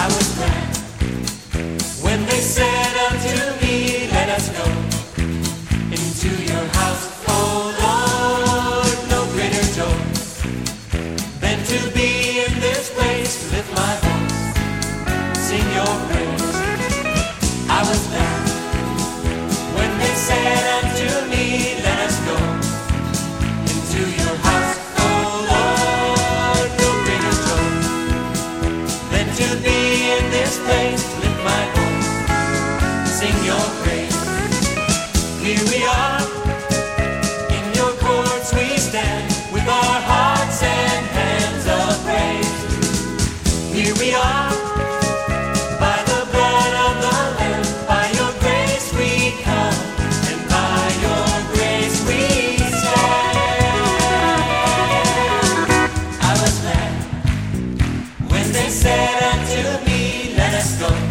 was glad when they said unto me, let us go into your house, oh Lord. No greater joy than to be in this place, to lift my voice, sing your praise. I was glad when they said unto me, let us go into your house, oh Lord. No greater joy than to be in this place, to lift my voice, sing your praise. Here we are, in your courts we stand, with our hearts and hands of praise. Here we are, by the blood of the Lamb, by your grace we come, and by your grace we stand. I was glad when they said unto me, let us go